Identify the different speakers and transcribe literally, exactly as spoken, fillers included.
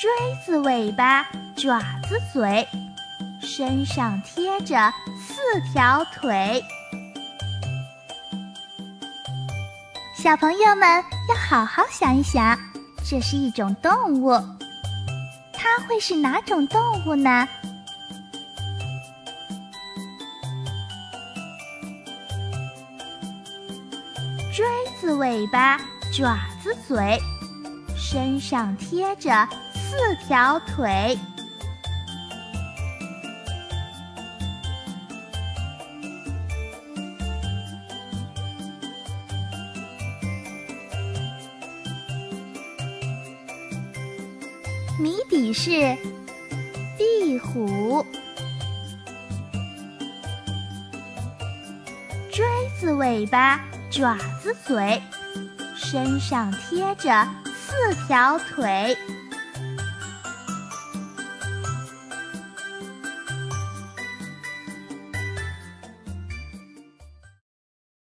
Speaker 1: 锥子尾巴，爪子嘴，身上贴着四条腿。小朋友们要好好想一想，这是一种动物，它会是哪种动物呢？锥子尾巴，爪子嘴，身上贴着四条腿。谜底是壁虎。锥子尾巴，爪子嘴，身上贴着四条腿。